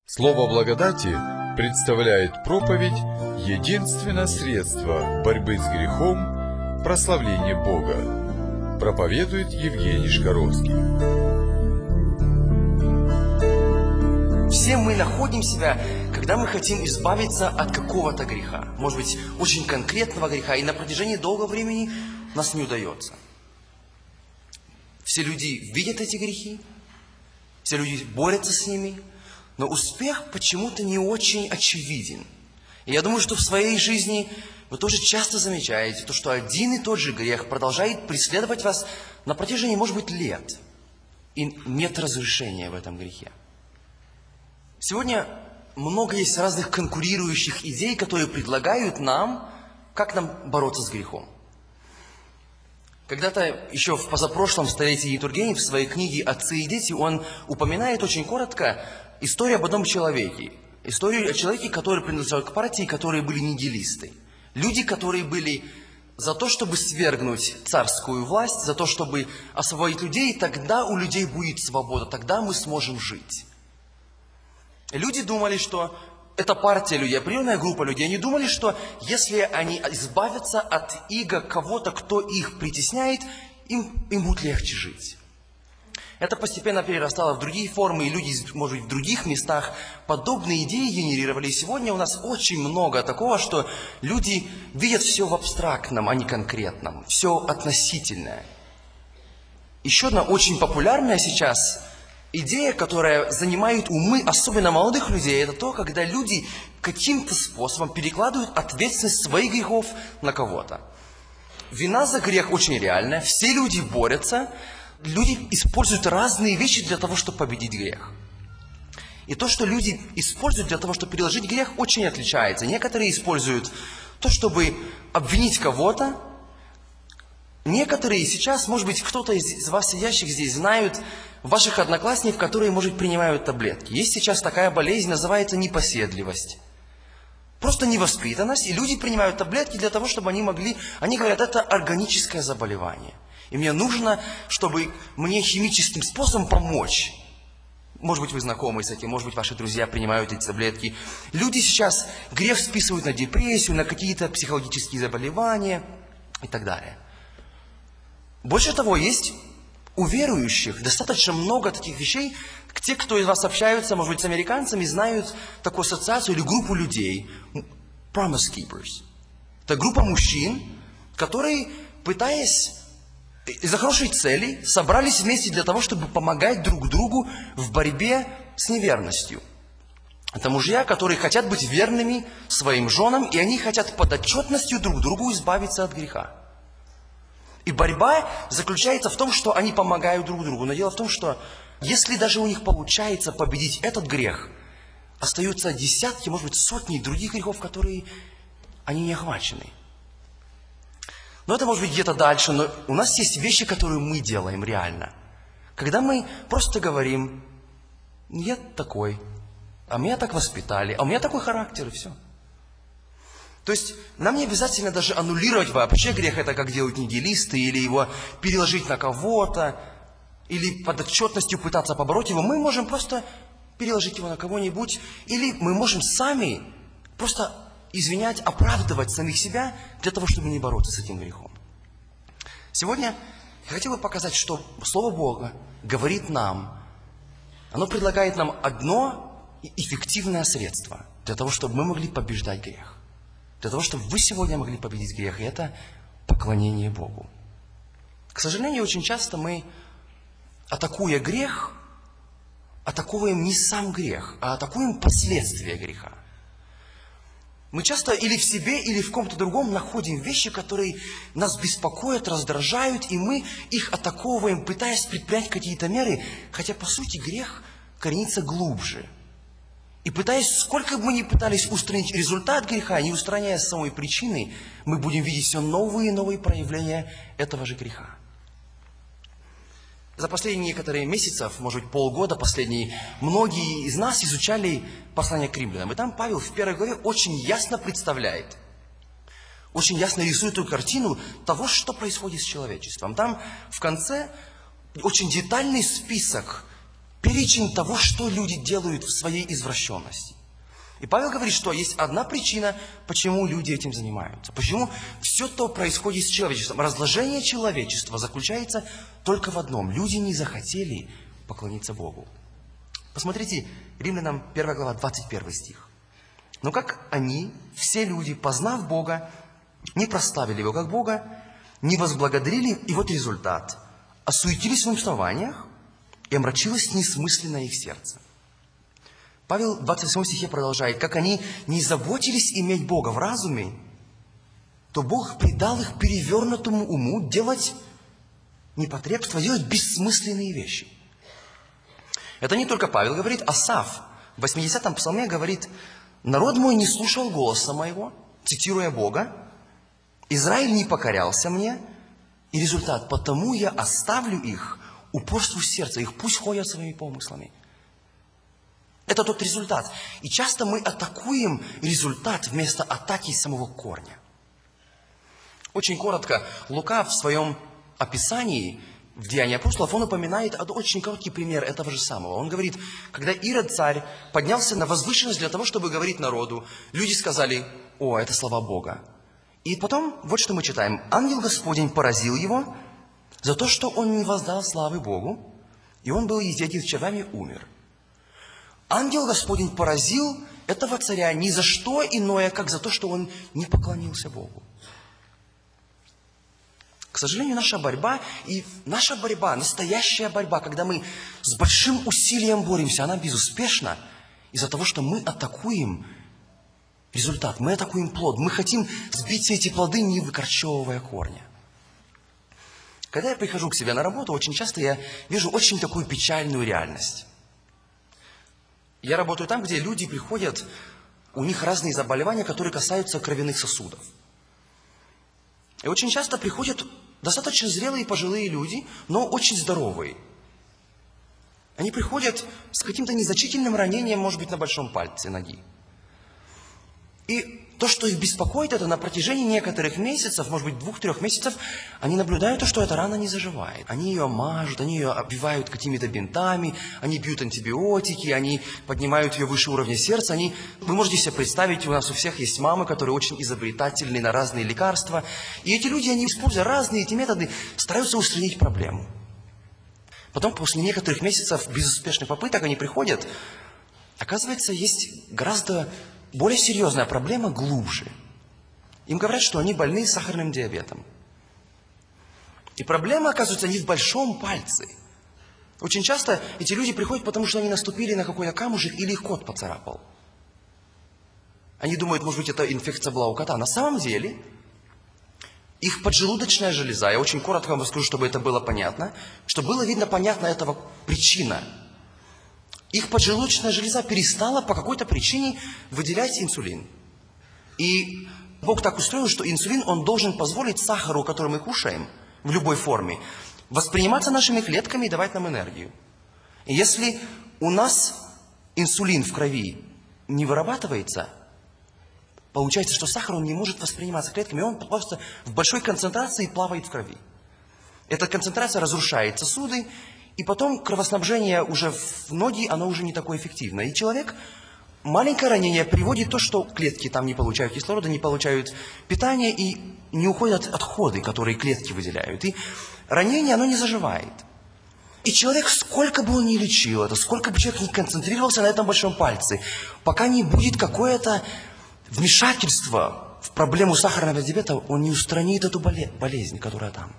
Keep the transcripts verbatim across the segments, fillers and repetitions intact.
Слово благодати представляет проповедь «Единственное средство борьбы с грехом – прославление Бога». Проповедует Евгений Шкаровский. Все мы находим себя, когда мы хотим избавиться от какого-то греха. Может быть, очень конкретного греха, и на протяжении долгого времени нас не удается. Все люди видят эти грехи, все люди борются с ними, но успех почему-то не очень очевиден. И я думаю, что в своей жизни вы тоже часто замечаете, то, что один и тот же грех продолжает преследовать вас на протяжении, может быть, лет. И нет разрешения в этом грехе. Сегодня много есть разных конкурирующих идей, которые предлагают нам, как нам бороться с грехом. Когда-то еще в позапрошлом столетии Тургенев в своей книге «Отцы и дети» он упоминает очень коротко историю об одном человеке. Историю о человеке, который принадлежал к партии, которые были нигилисты. Люди, которые были за то, чтобы свергнуть царскую власть, за то, чтобы освободить людей, тогда у людей будет свобода, тогда мы сможем жить. Люди думали, что это партия людей, определенная группа людей. Они думали, что если они избавятся от иго кого-то, кто их притесняет, им, им будет легче жить. Это постепенно перерастало в другие формы, и люди, может быть, в других местах подобные идеи генерировали. И сегодня у нас очень много такого, что люди видят все в абстрактном, а не конкретном, все относительное. Еще одна очень популярная сейчас идея, которая занимает умы, особенно молодых людей, это то, когда люди каким-то способом перекладывают ответственность своих грехов на кого-то. Вина за грех очень реальная, все люди борются, люди используют разные вещи для того, чтобы победить грех. И то, что люди используют для того, чтобы переложить грех, очень отличается. Некоторые используют то, чтобы обвинить кого-то. Некоторые сейчас, может быть, кто-то из вас, сидящих здесь, знают ваших одноклассников, которые, может, принимают таблетки. Есть сейчас такая болезнь, называется непоседливость. Просто невоспитанность, и люди принимают таблетки для того, чтобы они могли... Они говорят, это органическое заболевание. И мне нужно, чтобы мне химическим способом помочь. Может быть, вы знакомы с этим, может быть, ваши друзья принимают эти таблетки. Люди сейчас грех списывают на депрессию, на какие-то психологические заболевания и так далее. Больше того, есть у верующих достаточно много таких вещей. Те, кто из вас общаются, может быть, с американцами, знают такую ассоциацию или группу людей. Promise Keepers. Это группа мужчин, которые, пытаясь из-за хорошей цели, собрались вместе для того, чтобы помогать друг другу в борьбе с неверностью. Это мужья, которые хотят быть верными своим женам, и они хотят под отчетностью друг другу избавиться от греха. И борьба заключается в том, что они помогают друг другу. Но дело в том, что если даже у них получается победить этот грех, остаются десятки, может быть, сотни других грехов, которые они не охвачены. Но это может быть где-то дальше, но у нас есть вещи, которые мы делаем реально. Когда мы просто говорим, я такой, а меня так воспитали, а у меня такой характер, и все. То есть нам не обязательно даже аннулировать вообще грех, это как делают нигилисты, или его переложить на кого-то, или под отчетностью пытаться побороть его. Мы можем просто переложить его на кого-нибудь, или мы можем сами просто извинять, оправдывать самих себя для того, чтобы не бороться с этим грехом. Сегодня я хотел бы показать, что Слово Бога говорит нам, оно предлагает нам одно эффективное средство для того, чтобы мы могли побеждать грех. Для того, чтобы вы сегодня могли победить грех, и это поклонение Богу. К сожалению, очень часто мы, атакуя грех, атакуем не сам грех, а атакуем последствия греха. Мы часто или в себе, или в ком-то другом находим вещи, которые нас беспокоят, раздражают, и мы их атаковываем, пытаясь предпринять какие-то меры, хотя, по сути, грех коренится глубже. И пытаясь, сколько бы мы ни пытались устранить результат греха, не устраняя самой причины, мы будем видеть все новые и новые проявления этого же греха. За последние некоторые месяцы, может быть, полгода последние, многие из нас изучали послание к римлянам. И там Павел в первой главе очень ясно представляет, очень ясно рисует эту картину того, что происходит с человечеством. Там в конце очень детальный список перечень того, что люди делают в своей извращенности. И Павел говорит, что есть одна причина, почему люди этим занимаются. Почему все то происходит с человечеством. Разложение человечества заключается только в одном. Люди не захотели поклониться Богу. Посмотрите, Римлянам первая глава, двадцать первый стих. «Но как они, все люди, познав Бога, не прославили Его как Бога, не возблагодарили, и вот результат. Осуетились в умствованиях, и омрачилось несмысленное их сердце». Павел в двадцать восьмом стихе продолжает: «Как они не заботились иметь Бога в разуме, то Бог придал их перевернутому уму делать непотребства, делать бессмысленные вещи». Это не только Павел говорит, Асаф в восьмидесятом псалме говорит: «Народ мой не слушал голоса моего», цитируя Бога, «Израиль не покорялся мне, и результат: потому я оставлю их упорству сердца, их пусть ходят своими помыслами». Это тот результат. И часто мы атакуем результат вместо атаки самого корня. Очень коротко, Лука в своем описании в Деянии апостолов, он упоминает очень короткий пример этого же самого. Он говорит, когда Ирод царь поднялся на возвышенность для того, чтобы говорить народу, люди сказали: «О, это слова Бога». И потом, вот что мы читаем. «Ангел Господень поразил его за то, что он не воздал славы Богу, и он был изъеден червями, умер». Ангел Господень поразил этого царя ни за что иное, как за то, что он не поклонился Богу. К сожалению, наша борьба, и наша борьба, настоящая борьба, когда мы с большим усилием боремся, она безуспешна из-за того, что мы атакуем результат, мы атакуем плод, мы хотим сбить все эти плоды, не выкорчевывая корня. Когда я прихожу к себе на работу, очень часто я вижу очень такую печальную реальность. Я работаю там, где люди приходят, у них разные заболевания, которые касаются кровяных сосудов. И очень часто приходят достаточно зрелые пожилые люди, но очень здоровые. Они приходят с каким-то незначительным ранением, может быть, на большом пальце ноги. И то, что их беспокоит, это на протяжении некоторых месяцев, может быть, двух-трех месяцев, они наблюдают то, что эта рана не заживает. Они ее мажут, они ее обвивают какими-то бинтами, они бьют антибиотики, они поднимают ее выше уровня сердца. Они... Вы можете себе представить, у нас у всех есть мамы, которые очень изобретательны на разные лекарства. И эти люди, они, используя разные эти методы, стараются устранить проблему. Потом, после некоторых месяцев безуспешных попыток, они приходят, оказывается, есть гораздо более серьезная проблема, глубже. Им говорят, что они больны сахарным диабетом. И проблема, оказывается, не в большом пальце. Очень часто эти люди приходят, потому что они наступили на какой-то камушек или их кот поцарапал. Они думают, может быть, это инфекция была у кота. На самом деле, их поджелудочная железа, я очень коротко вам расскажу, чтобы это было понятно, чтобы было видно, понятно этого причина. Их поджелудочная железа перестала по какой-то причине выделять инсулин. И Бог так устроил, что инсулин, он должен позволить сахару, который мы кушаем, в любой форме, восприниматься нашими клетками и давать нам энергию. И если у нас инсулин в крови не вырабатывается, получается, что сахар, он не может восприниматься клетками, он просто в большой концентрации плавает в крови. Эта концентрация разрушает сосуды, и потом кровоснабжение уже в ноги, оно уже не такое эффективно. И человек, маленькое ранение приводит к тому, что клетки там не получают кислорода, не получают питания, и не уходят отходы, которые клетки выделяют. И ранение, оно не заживает. И человек, сколько бы он ни лечил это, сколько бы человек ни концентрировался на этом большом пальце, пока не будет какое-то вмешательство в проблему сахарного диабета, он не устранит эту болезнь, которая там.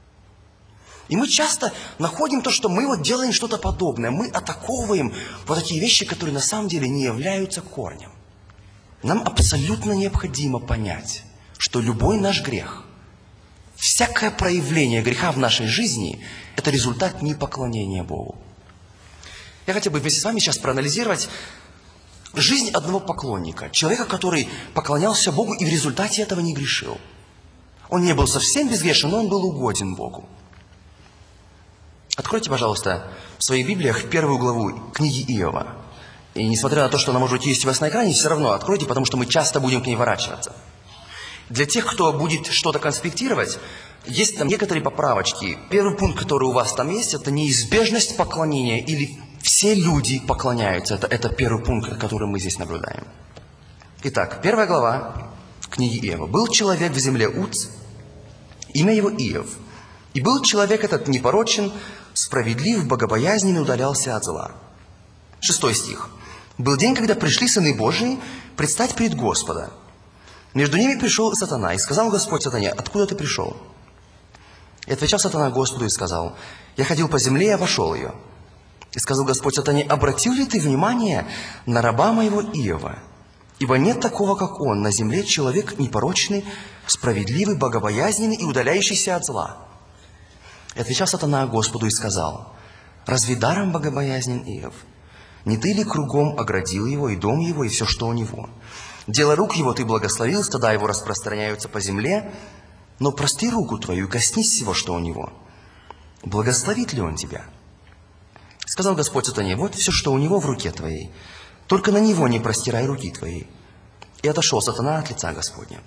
И мы часто находим то, что мы вот делаем что-то подобное. Мы атаковываем вот такие вещи, которые на самом деле не являются корнем. Нам абсолютно необходимо понять, что любой наш грех, всякое проявление греха в нашей жизни, это результат непоклонения Богу. Я хотел бы вместе с вами сейчас проанализировать жизнь одного поклонника, человека, который поклонялся Богу и в результате этого не грешил. Он не был совсем безгрешен, но он был угоден Богу. Откройте, пожалуйста, в своих Библиях первую главу книги Иова. И несмотря на то, что она может есть у вас на экране, все равно откройте, потому что мы часто будем к ней ворачиваться. Для тех, кто будет что-то конспектировать, есть там некоторые поправочки. Первый пункт, который у вас там есть, это неизбежность поклонения или все люди поклоняются. Это, это первый пункт, который мы здесь наблюдаем. Итак, первая глава книги Иова. «Был человек в земле Уц, имя его Иов. И был человек этот непорочен, справедлив, богобоязнен и удалялся от зла». Шестой стих. «Был день, когда пришли сыны Божии предстать пред Господа. Между ними пришел сатана, и сказал Господь сатане: откуда ты пришел? И отвечал сатана Господу и сказал: я ходил по земле, я вошел ее. И сказал Господь сатане: обратил ли ты внимание на раба моего Иова? Ибо нет такого, как он, на земле человек непорочный, справедливый, богобоязненный и удаляющийся от зла. И отвечал сатана Господу и сказал: разве даром богобоязнен Иов? Не ты ли кругом оградил его, и дом его, и все, что у него? Дело рук его ты благословил, стада его распространяются по земле, но прости руку твою, коснись всего, что у него. Благословит ли он тебя? Сказал Господь сатане: вот все, что у него в руке твоей, только на него не простирай руки твоей. И отошел сатана от лица Господня».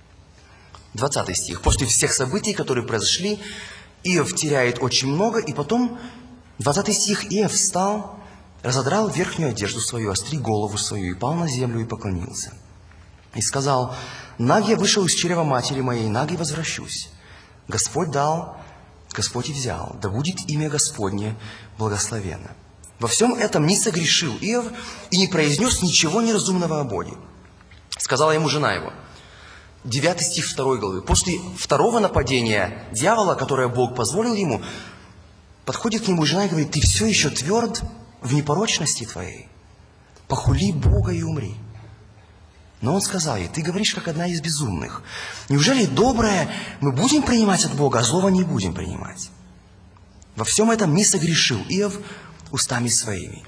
двадцатый стих. После всех событий, которые произошли, Иов теряет очень много, и потом, двадцатый стих, Иов встал, разодрал верхнюю одежду свою, остриг голову свою, и пал на землю, и поклонился. И сказал: наг я вышел из чрева матери моей, наг и возвращусь. Господь дал, Господь и взял, да будет имя Господне благословенно. Во всем этом не согрешил Иов и не произнес ничего неразумного о Боге. Сказала ему жена его. девятый стих второй главы. После второго нападения дьявола, которое Бог позволил ему, подходит к нему жена и говорит: ты все еще тверд в непорочности твоей. Похули Бога и умри. Но он сказал ей: ты говоришь, как одна из безумных. Неужели доброе мы будем принимать от Бога, а злого не будем принимать? Во всем этом не согрешил Иов устами своими.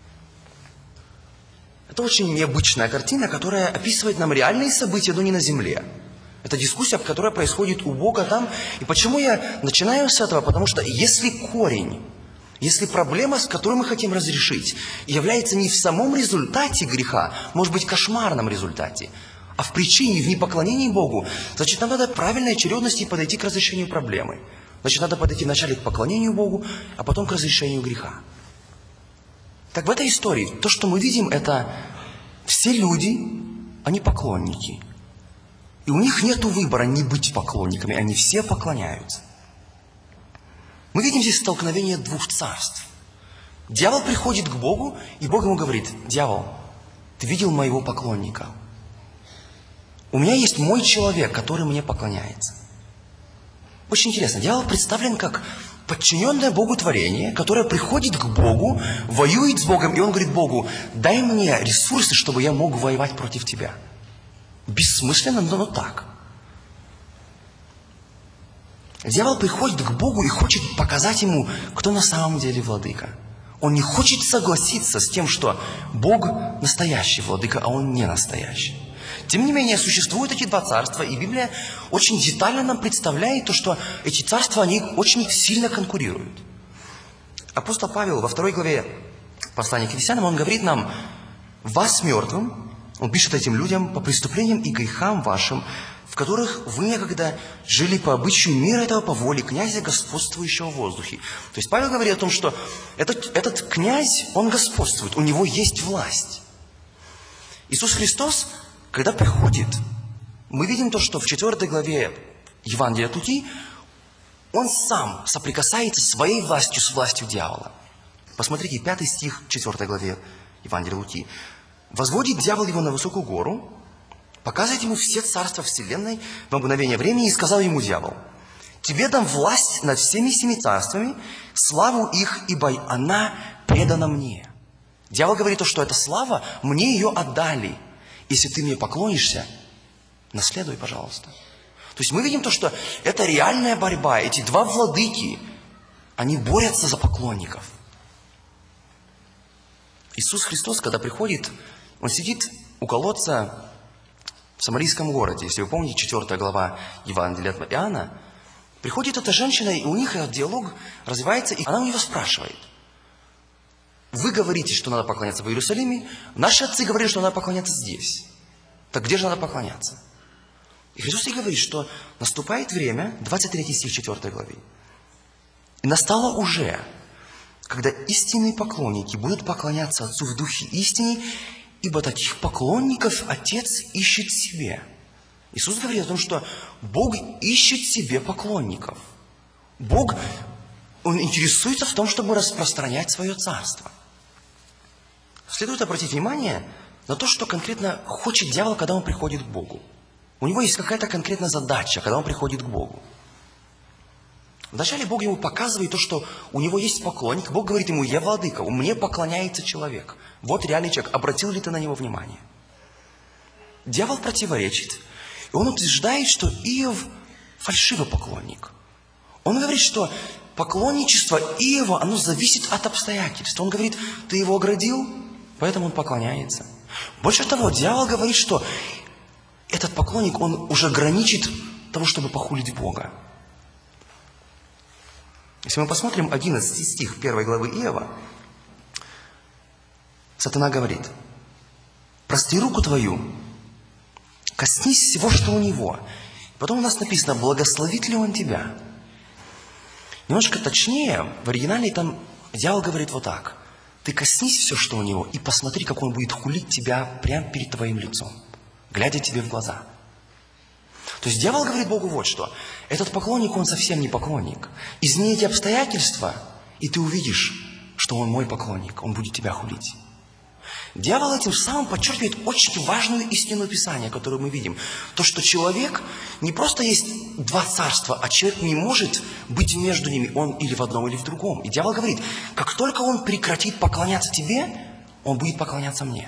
Это очень необычная картина, которая описывает нам реальные события, но не на земле. Это дискуссия, которая происходит у Бога там. И почему я начинаю с этого? Потому что если корень, если проблема, с которой мы хотим разрешить, является не в самом результате греха, может быть, кошмарном результате, а в причине, в непоклонении Богу, значит, нам надо правильной очередности подойти к разрешению проблемы. Значит, надо подойти вначале к поклонению Богу, а потом к разрешению греха. Так в этой истории то, что мы видим, это все люди, они поклонники. И у них нет выбора не быть поклонниками, они все поклоняются. Мы видим здесь столкновение двух царств. Дьявол приходит к Богу, и Бог ему говорит: дьявол, ты видел моего поклонника? У меня есть мой человек, который мне поклоняется. Очень интересно, дьявол представлен как подчиненное Богу творение, которое приходит к Богу, воюет с Богом, и он говорит Богу: дай мне ресурсы, чтобы я мог воевать против тебя. Бессмысленно, но, но так. Дьявол приходит к Богу и хочет показать ему, кто на самом деле владыка. Он не хочет согласиться с тем, что Бог настоящий владыка, а он не настоящий. Тем не менее, существуют эти два царства, и Библия очень детально нам представляет то, что эти царства, они очень сильно конкурируют. Апостол Павел во второй главе послания к Ефесянам, он говорит нам: вас мертвым, он пишет этим людям, по преступлениям и грехам вашим, в которых вы некогда жили по обычаю мира этого, по воле князя, господствующего в воздухе. То есть Павел говорит о том, что этот, этот князь, он господствует, у него есть власть. Иисус Христос, когда приходит, мы видим то, что в четвертой главе Евангелия от Луки он сам соприкасается своей властью с властью дьявола. Посмотрите, пятый стих четвертой главе Евангелия Луки. «Возводит дьявол его на высокую гору, показывает ему все царства вселенной в мгновение времени, и сказал ему дьявол: тебе дам власть над всеми семи царствами, славу их, ибо она предана мне». Дьявол говорит то, что эта слава, мне ее отдали. Если ты мне поклонишься, наследуй, пожалуйста. То есть мы видим то, что это реальная борьба. Эти два владыки, они борются за поклонников. Иисус Христос, когда приходит, он сидит у колодца в самарийском городе. Если вы помните, четвёртая глава Евангелия от Иоанна, приходит эта женщина, и у них этот диалог развивается, и она у него спрашивает: вы говорите, что надо поклоняться в Иерусалиме, наши отцы говорили, что надо поклоняться здесь. Так где же надо поклоняться? И Христос ей говорит, что наступает время, двадцать третий стих четвёртой главы, и настало уже, когда истинные поклонники будут поклоняться Отцу в Духе истине, ибо таких поклонников Отец ищет себе. Иисус говорит о том, что Бог ищет себе поклонников. Бог, Он интересуется в том, чтобы распространять свое царство. Следует обратить внимание на то, что конкретно хочет дьявол, когда он приходит к Богу. У него есть какая-то конкретная задача, когда он приходит к Богу. Вначале Бог ему показывает то, что у него есть поклонник. Бог говорит ему: я владыка, мне поклоняется человек. Вот реальный человек. Обратил ли ты на него внимание? Дьявол противоречит. И он утверждает, что Иов фальшивый поклонник. Он говорит, что поклонничество Иова, оно зависит от обстоятельств. Он говорит: ты его оградил, поэтому он поклоняется. Больше того, дьявол говорит, что этот поклонник, он уже граничит того, чтобы похулить Бога. Если мы посмотрим одиннадцатый стих первой главы Иова, сатана говорит: простри руку твою, коснись всего, что у него. Потом у нас написано: благословит ли он тебя? Немножко точнее, в оригинале там дьявол говорит вот так: ты коснись все, что у него, и посмотри, как он будет хулить тебя прямо перед твоим лицом, глядя тебе в глаза. То есть дьявол говорит Богу вот что: этот поклонник, он совсем не поклонник. Измени эти обстоятельства, и ты увидишь, что он мой поклонник, он будет тебя хулить. Дьявол этим самым подчеркивает очень важную истину Писания, которую мы видим. То, что человек не просто есть два царства, а человек не может быть между ними, он или в одном, или в другом. И дьявол говорит: как только он прекратит поклоняться тебе, он будет поклоняться мне.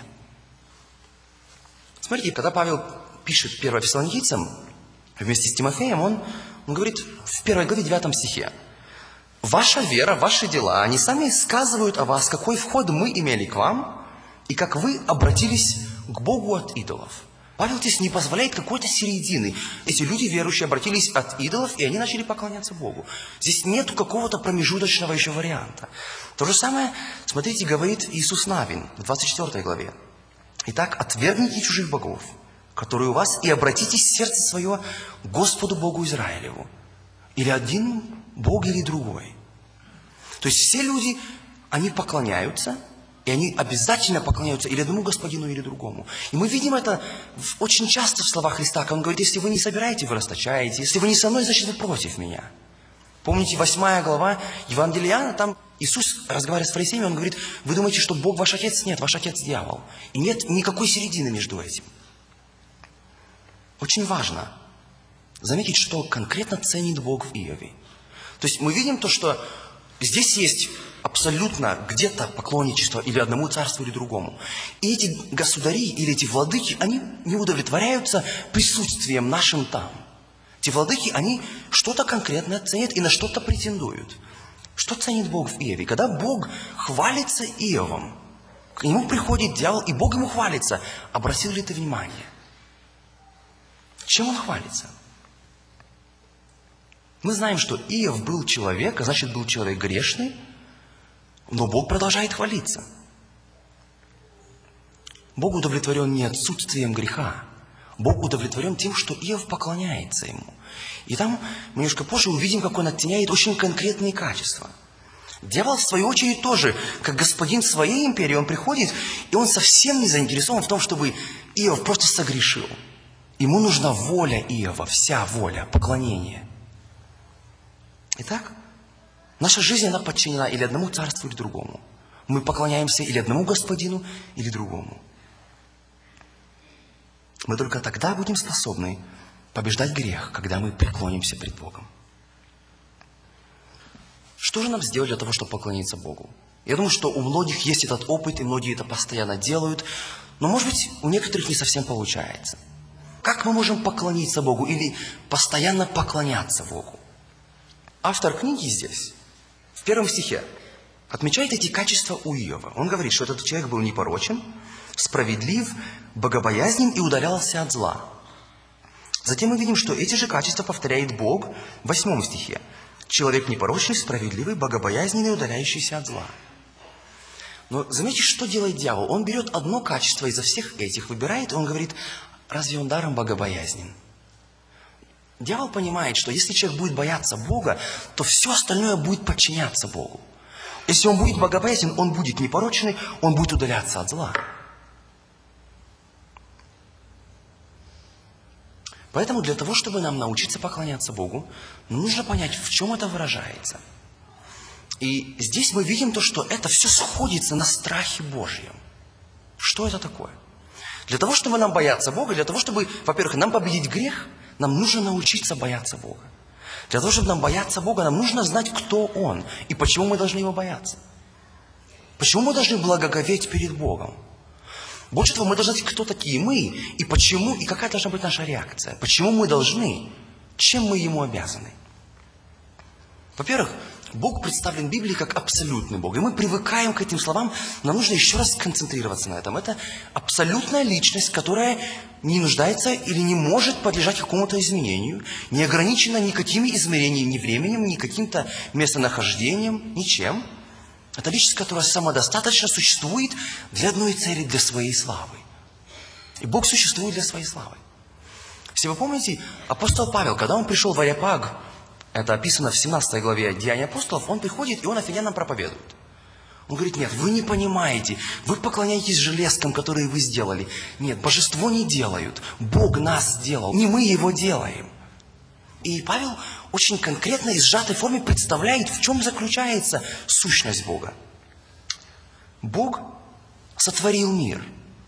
Смотрите, когда Павел пишет первое Фессалоникийцам, вместе с Тимофеем, он, он говорит в первой главе девятом стихе: «Ваша вера, ваши дела, они сами сказывают о вас, какой вход мы имели к вам, и как вы обратились к Богу от идолов». Павел здесь не позволяет какой-то середины. Эти люди верующие обратились от идолов, и они начали поклоняться Богу. Здесь нет какого-то промежуточного еще варианта. То же самое, смотрите, говорит Иисус Навин в двадцать четвёртой главе. «Итак, отвергните чужих богов, которые у вас, и обратитесь в сердце свое к Господу Богу Израилеву». Или один Бог, или другой. То есть все люди, они поклоняются, и они обязательно поклоняются или одному господину, или другому. И мы видим это очень часто в словах Христа, когда Он говорит: если вы не собираете, вы расточаете, если вы не со мной, значит вы против меня. Помните, восьмая глава Евангелия Иоанна, там Иисус, разговаривая с фарисеями, Он говорит: вы думаете, что Бог ваш отец? Нет, ваш отец дьявол. И нет никакой середины между этим. Очень важно заметить, что конкретно ценит Бог в Иове. То есть мы видим то, что здесь есть абсолютно где-то поклонничество или одному царству, или другому. И эти государи или эти владыки, они не удовлетворяются присутствием нашим там. Эти владыки, они что-то конкретное ценят и на что-то претендуют. Что ценит Бог в Иове? Когда Бог хвалится Иовом, к нему приходит дьявол, и Бог ему хвалится: обратил ли ты внимание? Чем он хвалится? Мы знаем, что Иов был человек, а значит, был человек грешный, но Бог продолжает хвалиться. Бог удовлетворен не отсутствием греха. Бог удовлетворен тем, что Иов поклоняется ему. И там мы немножко позже увидим, как он оттеняет очень конкретные качества. Дьявол, в свою очередь, тоже, как господин своей империи, он приходит, и он совсем не заинтересован в том, чтобы Иов просто согрешил. Ему нужна воля Иова, вся воля, поклонение. Итак, наша жизнь, она подчинена или одному царству, или другому. Мы поклоняемся или одному господину, или другому. Мы только тогда будем способны побеждать грех, когда мы преклонимся пред Богом. Что же нам сделать для того, чтобы поклониться Богу? Я думаю, что у многих есть этот опыт, и многие это постоянно делают, но, может быть, у некоторых не совсем получается. Как мы можем поклониться Богу или постоянно поклоняться Богу? Автор книги здесь, в первом стихе, отмечает эти качества у Иова. Он говорит, что этот человек был непорочен, справедлив, богобоязнен и удалялся от зла. Затем мы видим, что эти же качества повторяет Бог в восьмом стихе. Человек непорочный, справедливый, богобоязненный, удаляющийся от зла. Но заметьте, что делает дьявол? Он берет одно качество изо всех этих, выбирает, и он говорит: разве он даром богобоязнен? Дьявол понимает, что если человек будет бояться Бога, то все остальное будет подчиняться Богу. Если он будет богобоязнен, он будет непорочный, он будет удаляться от зла. Поэтому для того, чтобы нам научиться поклоняться Богу, нужно понять, в чем это выражается. И здесь мы видим то, что это все сходится на страхе Божьем. Что это такое? Для того, чтобы нам бояться Бога, для того, чтобы, во-первых, нам победить грех, нам нужно научиться бояться Бога. Для того, чтобы нам бояться Бога, нам нужно знать, кто Он и почему мы должны Его бояться. Почему мы должны благоговеть перед Богом? Больше того, мы должны знать, кто такие мы, и почему, и какая должна быть наша реакция. Почему мы должны, чем мы Ему обязаны. Во-первых, Бог представлен в Библии как абсолютный Бог. И мы привыкаем к этим словам, нам нужно еще раз сконцентрироваться на этом. Это абсолютная личность, которая не нуждается или не может подлежать какому-то изменению, не ограничена никакими измерениями, ни временем, ни каким-то местонахождением, ничем. Это личность, которая самодостаточно существует для одной цели, для своей славы. И Бог существует для своей славы. Если вы помните, апостол Павел, когда он пришел в Ареопаг, это описано в семнадцатой главе Деяний апостолов, он приходит, и он афинянам проповедует. Он говорит, нет, вы не понимаете, вы поклоняетесь железкам, которые вы сделали. Нет, божество не делают, Бог нас сделал, не мы его делаем. И Павел очень конкретно и сжатой форме представляет, в чем заключается сущность Бога. Бог сотворил мир.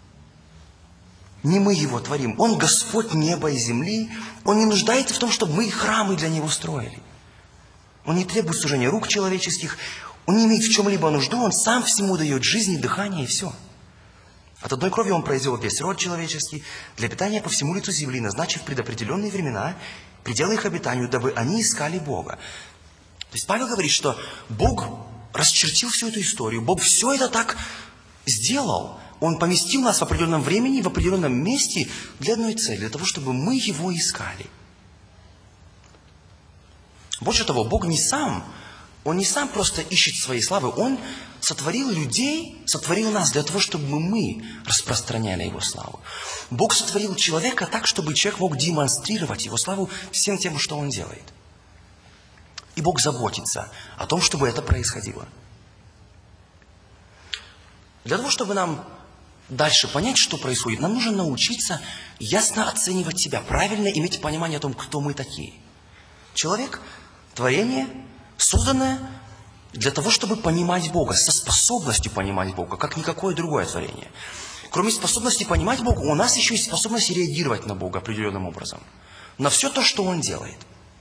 Не мы его творим. Он Господь неба и земли. Он не нуждается в том, чтобы мы храмы для Него строили. Он не требует служения рук человеческих. Он не имеет в чем-либо нужду. Он сам всему дает жизнь и дыхание, и все. От одной крови Он произвел весь род человеческий для питания по всему лицу земли, назначив предопределенные времена, пределы их обитанию, дабы они искали Бога. То есть Павел говорит, что Бог расчертил всю эту историю. Бог все это так сделал. Он поместил нас в определенном времени, в определенном месте для одной цели, для того, чтобы мы Его искали. Больше того, Бог не сам, Он не сам просто ищет своей славы, Он сотворил людей, сотворил нас для того, чтобы мы распространяли Его славу. Бог сотворил человека так, чтобы человек мог демонстрировать Его славу всем тем, что Он делает. И Бог заботится о том, чтобы это происходило. Для того, чтобы нам дальше понять, что происходит, нам нужно научиться ясно оценивать себя, правильно иметь понимание о том, кто мы такие. Человек – творение, созданное для того, чтобы понимать Бога, со способностью понимать Бога, как никакое другое творение. Кроме способности понимать Бога, у нас еще есть способность реагировать на Бога определенным образом. На все то, что Он делает.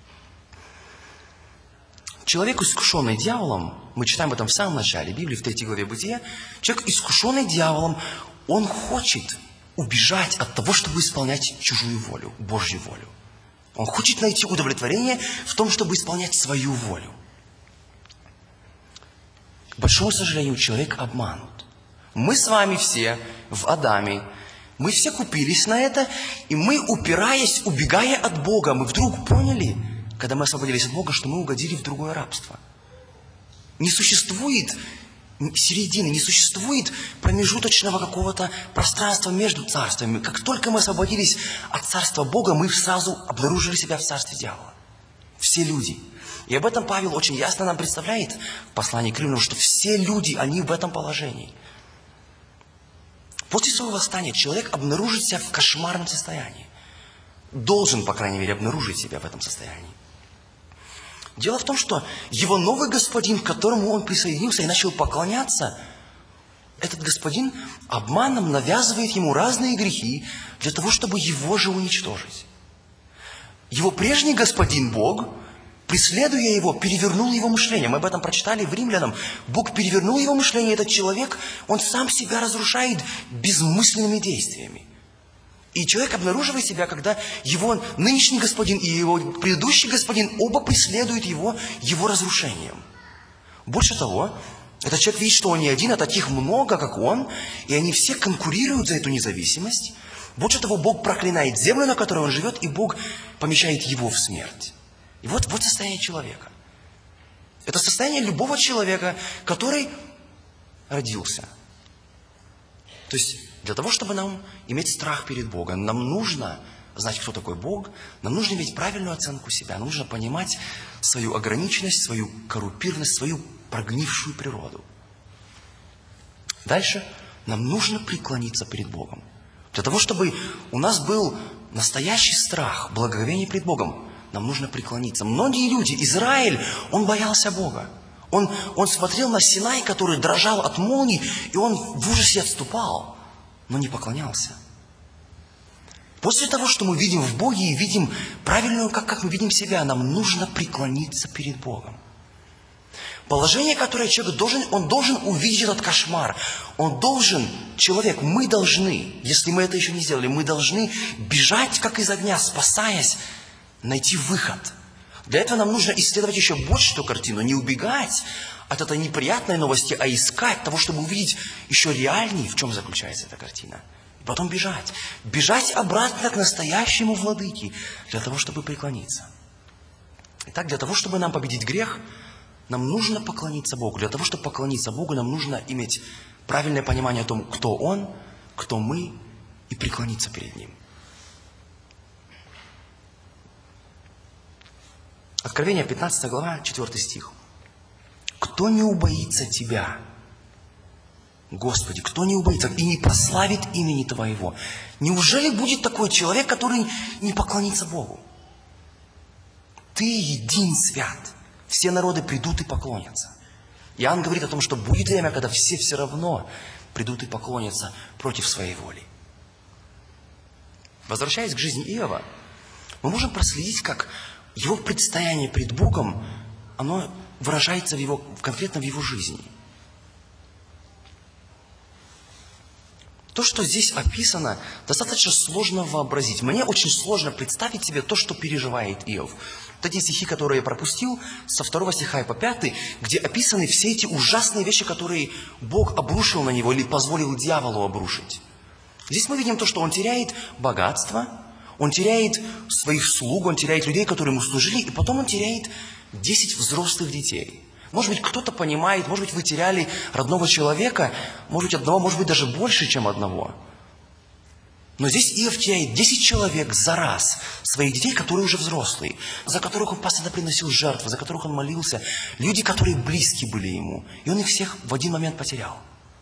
Человек, искушенный дьяволом, мы читаем об этом в самом начале Библии, в третьей главе Бытия, человек, искушенный дьяволом, он хочет убежать от того, чтобы исполнять чужую волю, Божью волю. Он хочет найти удовлетворение в том, чтобы исполнять свою волю. К большому сожалению, человек обманут. Мы с вами все в Адаме, мы все купились на это, и мы, упираясь, убегая от Бога, мы вдруг поняли, когда мы освободились от Бога, что мы угодили в другое рабство. Не существует середины, не существует промежуточного какого-то пространства между царствами. Как только мы освободились от царства Бога, мы сразу обнаружили себя в царстве дьявола. Все люди. И об этом Павел очень ясно нам представляет в послании к Римлянам, что все люди, они в этом положении. После своего восстания человек обнаружит себя в кошмарном состоянии. Должен, по крайней мере, обнаружить себя в этом состоянии. Дело в том, что его новый господин, к которому он присоединился и начал поклоняться, этот господин обманом навязывает ему разные грехи для того, чтобы его же уничтожить. Его прежний господин Бог, преследуя его, перевернул его мышление. Мы об этом прочитали в Римлянам. Бог перевернул его мышление. Этот человек, он сам себя разрушает безмысленными действиями. И человек обнаруживает себя, когда его нынешний господин и его предыдущий господин оба преследуют его, его разрушением. Больше того, этот человек видит, что он не один, а таких много, как он, и они все конкурируют за эту независимость. Больше того, Бог проклинает землю, на которой он живет, и Бог помещает его в смерть. И вот, вот состояние человека. Это состояние любого человека, который родился. То есть, для того, чтобы нам иметь страх перед Богом, нам нужно знать, кто такой Бог, нам нужно иметь правильную оценку себя, нам нужно понимать свою ограниченность, свою коррумпированность, свою прогнившую природу. Дальше нам нужно преклониться перед Богом. Для того, чтобы у нас был настоящий страх, благоговение пред Богом, нам нужно преклониться. Многие люди, Израиль, он боялся Бога. Он, он смотрел на Синай, который дрожал от молний, и он в ужасе отступал, но не поклонялся. После того, что мы видим в Боге и видим правильную, как, как мы видим себя, нам нужно преклониться перед Богом. Положение, которое человек должен, он должен увидеть этот кошмар. Он должен, человек, мы должны, если мы это еще не сделали, мы должны бежать, как из огня, спасаясь, найти выход. Для этого нам нужно исследовать еще больше эту картину, не убегать от этой неприятной новости, а искать того, чтобы увидеть еще реальнее, в чем заключается эта картина. И потом бежать. Бежать обратно к настоящему владыке, для того, чтобы преклониться. Итак, для того, чтобы нам победить грех, нам нужно поклониться Богу. Для того, чтобы поклониться Богу, нам нужно иметь правильное понимание о том, кто Он, кто мы, и преклониться перед Ним. Откровение, пятнадцатая глава, четвёртый стих. «Кто не убоится Тебя, Господи, кто не убоится и не прославит имени Твоего?» Неужели будет такой человек, который не поклонится Богу? Ты един свят. Все народы придут и поклонятся. Иоанн говорит о том, что будет время, когда все все равно придут и поклонятся против своей воли. Возвращаясь к жизни Иова, мы можем проследить, как его предстояние пред Богом, оно выражается в его, конкретно в его жизни. То, что здесь описано, достаточно сложно вообразить. Мне очень сложно представить себе то, что переживает Иов. Вот эти стихи, которые я пропустил, со второго стиха и по пятый, где описаны все эти ужасные вещи, которые Бог обрушил на него или позволил дьяволу обрушить. Здесь мы видим то, что он теряет богатство, он теряет своих слуг, он теряет людей, которые ему служили, и потом он теряет десять взрослых детей. Может быть, кто-то понимает, может быть, вы теряли родного человека, может быть, одного, может быть, даже больше, чем одного. Но здесь Иов теряет десять человек за раз, своих детей, которые уже взрослые, за которых он постоянно приносил жертвы, за которых он молился, люди, которые близки были ему, и он их всех в один момент потерял.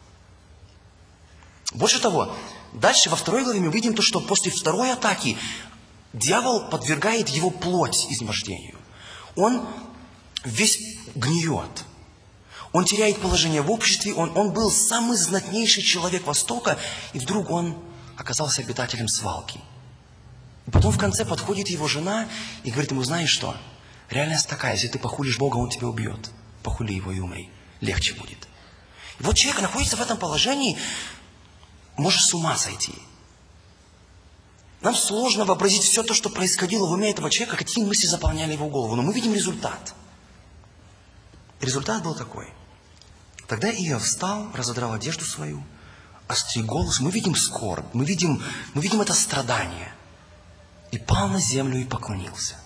Больше того, дальше во второй главе мы видим то, что после второй атаки дьявол подвергает его плоть измождению. Он весь гниет. Он теряет положение в обществе, он, он был самый знатнейший человек Востока, и вдруг он оказался обитателем свалки. И потом в конце подходит его жена и говорит ему: знаешь что, реальность такая, если ты похулишь Бога, Он тебя убьет. Похули его и умри, легче будет. И вот человек находится в этом положении, может с ума сойти. Нам сложно вообразить все то, что происходило в уме этого человека, какие мысли заполняли его голову, но мы видим результат. Результат был такой. Тогда Иов встал, разодрал одежду свою, остриг голос, мы видим скорбь, мы видим, мы видим это страдание, и пал на землю и поклонился.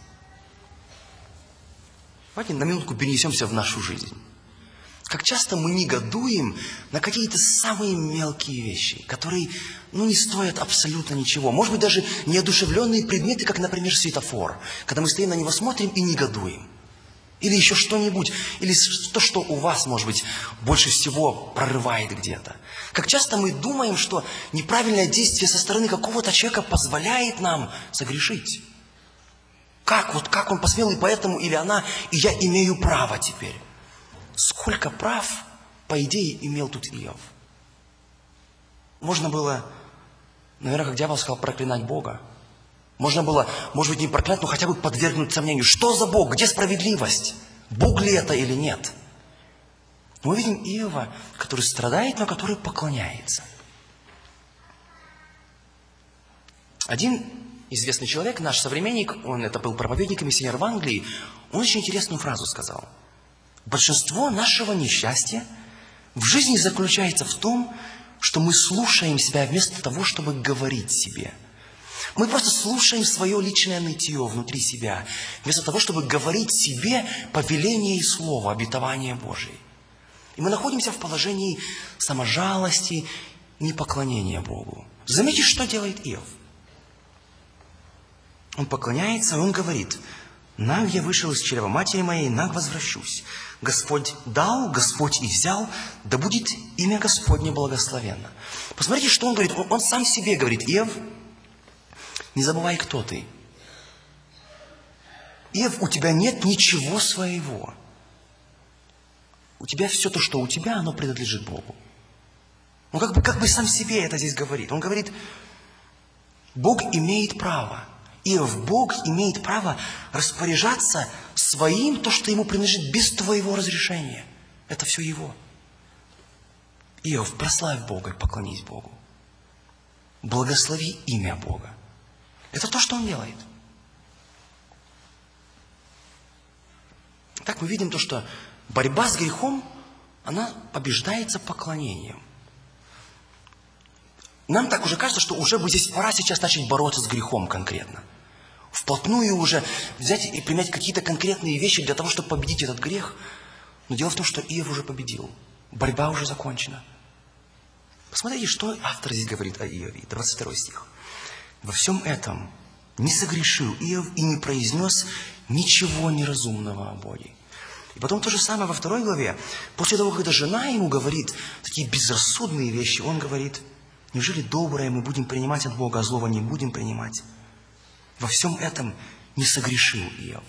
Давайте на минутку перенесемся в нашу жизнь. Как часто мы негодуем на какие-то самые мелкие вещи, которые, ну, не стоят абсолютно ничего. Может быть, даже неодушевленные предметы, как, например, светофор, когда мы стоим на него, смотрим и негодуем. Или еще что-нибудь, или то, что у вас, может быть, больше всего прорывает где-то. Как часто мы думаем, что неправильное действие со стороны какого-то человека позволяет нам согрешить. Как? Вот как он посмел, и поэтому, или она, и я имею право теперь. Сколько прав, по идее, имел тут Иов? Можно было, наверное, как дьявол сказал, проклинать Бога. Можно было, может быть, не проклять, но хотя бы подвергнуть сомнению. Что за Бог? Где справедливость? Бог ли это или нет? Мы видим Иова, который страдает, но который поклоняется. Один известный человек, наш современник, он это был проповедник и миссионер в Англии, он очень интересную фразу сказал. Большинство нашего несчастья в жизни заключается в том, что мы слушаем себя вместо того, чтобы говорить себе. Мы просто слушаем свое личное нытье внутри себя, вместо того, чтобы говорить себе повеление и слово, обетование Божие. И мы находимся в положении саможалости, непоклонения Богу. Заметьте, что делает Иов. Он поклоняется, и он говорит: Наг я вышел из чрева матери моей, наг возвращусь. Господь дал, Господь и взял, да будет имя Господне благословенно. Посмотрите, что он говорит. Он, он сам себе говорит: Иов, не забывай, кто ты. Иов, у тебя нет ничего своего. У тебя все то, что у тебя, оно принадлежит Богу. Он как бы, как бы сам себе это здесь говорит. Он говорит: Бог имеет право. Иов, Бог имеет право распоряжаться своим, то, что ему принадлежит, без твоего разрешения. Это все его. Иов, прославь Бога и поклонись Богу. Благослови имя Бога. Это то, что он делает. Так мы видим то, что борьба с грехом, она побеждается поклонением. Нам так уже кажется, что уже бы здесь пора сейчас начать бороться с грехом конкретно. Вплотную уже взять и принять какие-то конкретные вещи для того, чтобы победить этот грех. Но дело в том, что Иов уже победил. Борьба уже закончена. Посмотрите, что автор здесь говорит о Иове. двадцать второй стих. «Во всем этом не согрешил Иов и не произнес ничего неразумного о Боге». И потом то же самое во второй главе. После того, когда жена ему говорит такие безрассудные вещи, он говорит: неужели доброе мы будем принимать от Бога, а злого не будем принимать? Во всем этом не согрешил Иов.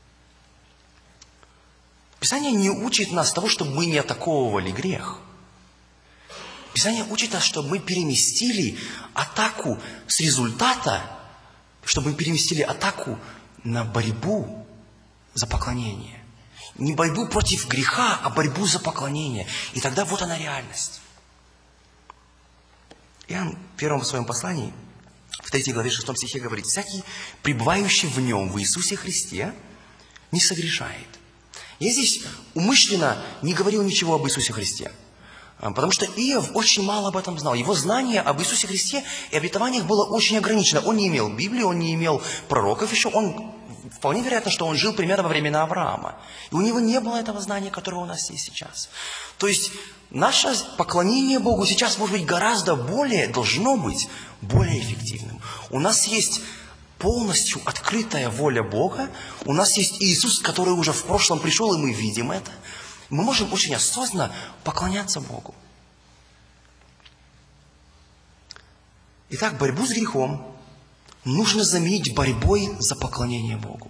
Писание не учит нас того, чтобы мы не атаковывали грех. Писание учит нас, чтобы мы переместили атаку с результата, чтобы мы переместили атаку на борьбу за поклонение. Не борьбу против греха, а борьбу за поклонение. И тогда вот она реальность. Иоанн в первом своем послании, в третьей главе, шестом стихе говорит: «Всякий, пребывающий в нем, в Иисусе Христе, не согрешает». Я здесь умышленно не говорил ничего об Иисусе Христе, потому что Иов очень мало об этом знал. Его знание об Иисусе Христе и обетованиях было очень ограничено. Он не имел Библии, он не имел пророков еще, он... Вполне вероятно, что он жил примерно во времена Авраама. И у него не было этого знания, которое у нас есть сейчас. То есть наше поклонение Богу сейчас может быть гораздо более, должно быть более эффективным. У нас есть полностью открытая воля Бога. У нас есть Иисус, который уже в прошлом пришел, и мы видим это. Мы можем очень осознанно поклоняться Богу. Итак, борьбу с грехом нужно заменить борьбой за поклонение Богу.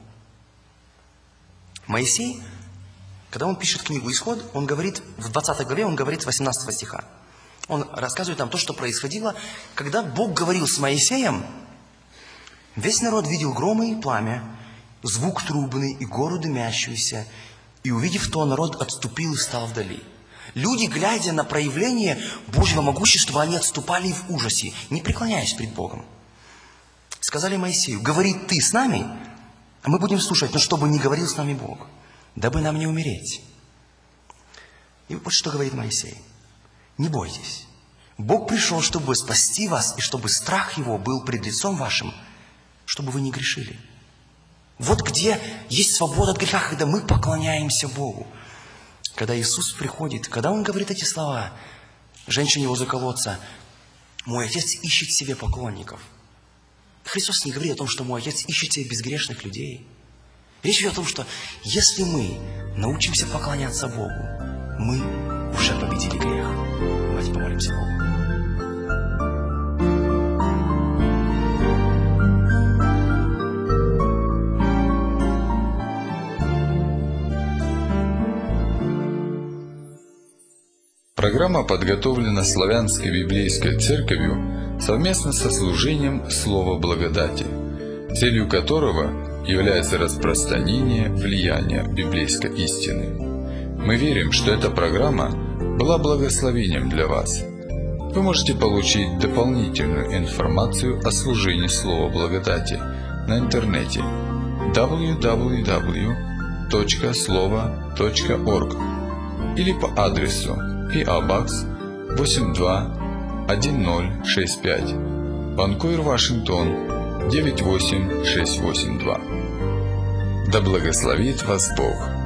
Моисей, когда он пишет книгу «Исход», он говорит, в двадцатой главе, он говорит с восемнадцатого стиха. Он рассказывает нам то, что происходило, когда Бог говорил с Моисеем. «Весь народ видел громы и пламя, звук трубный и гору дымящуюся, и, увидев то, народ отступил и стал вдали». Люди, глядя на проявление Божьего могущества, они отступали в ужасе, не преклоняясь пред Богом. Сказали Моисею: «Говори ты с нами, а мы будем слушать, но чтобы не говорил с нами Бог, дабы нам не умереть». И вот что говорит Моисей: «Не бойтесь, Бог пришел, чтобы спасти вас, и чтобы страх Его был пред лицом вашим, чтобы вы не грешили». Вот где есть свобода от греха, когда мы поклоняемся Богу. Когда Иисус приходит, когда Он говорит эти слова женщине возле колодца: «Мой Отец ищет себе поклонников». Христос не говорит о том, что мой Отец ищет себе безгрешных людей. Речь идет о том, что если мы научимся поклоняться Богу, мы уже победили грех. Давайте помолимся Богу. Программа подготовлена Славянской библейской церковью совместно со служением Слова Благодати, целью которого является распространение влияния библейской истины. Мы верим, что эта программа была благословением для вас. Вы можете получить дополнительную информацию о служении Слова Благодати на интернете дабл ю дабл ю дабл ю точка слова точка орг или по адресу пи о Box восемь два один ноль шесть пять, Ванкувер, Вашингтон девять восемь шесть восемь два. Да благословит вас Бог!